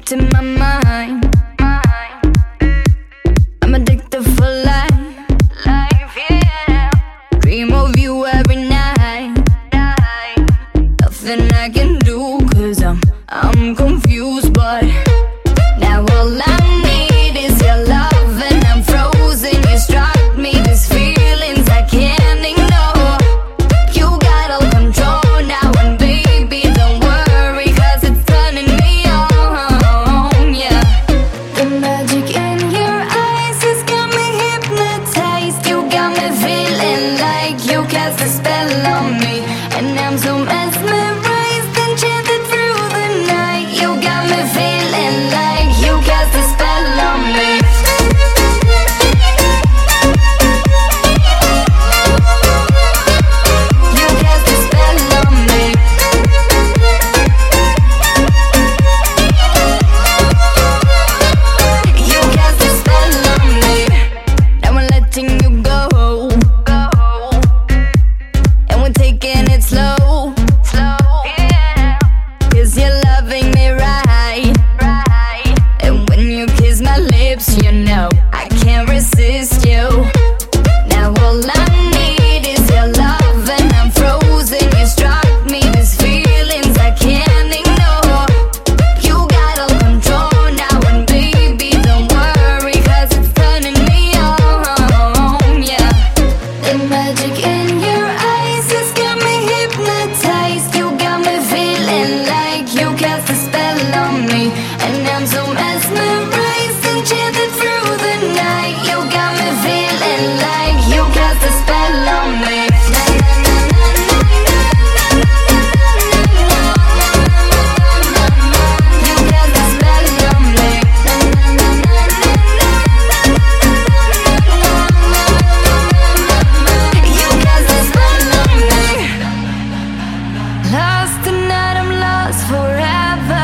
to my mind. I'm addicted for life, yeah. Dream of you every night. Nothing I can do, cause I'm confused, but now all I need is your love, and I'm frozen. You struck me, these feelings I can't ignore. You got all control now, and baby, don't worry, cause it's turning me on, yeah. The magic in your eyes has got me hypnotized. You got me feeling like you cast a spell on me, and I'm so mesmerized, enchanted through the night. You got me feeling like you cast a spell on me. You cast a spell on me. You cast a spell on me. Now I'm letting you go, and we're taking it slow, yeah. Cause you're loving me right. And when you kiss my lips, you know I can't resist you. Now all I need is your love, and I'm frozen. You struck me, these feelings I can't ignore. You got all control now, and baby, don't worry, cause it's turning me on, yeah. The magic in your eyes has got me hypnotized. You got me feeling like you cast a spell on me, and I'm so mesmerized, enchanted through the night. You got me feeling like you cast a spell on me. You cast a spell on me. You cast a spell on me. Lost tonight, I'm lost forever.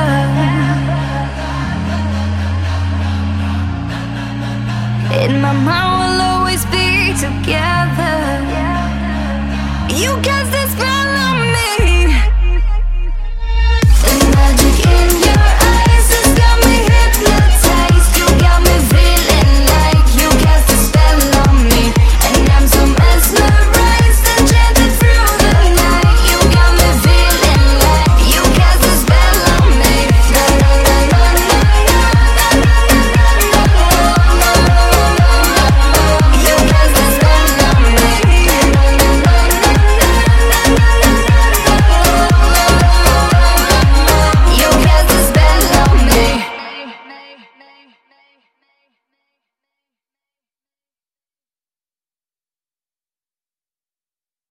In my mind, we'll always be together. You cast a spell.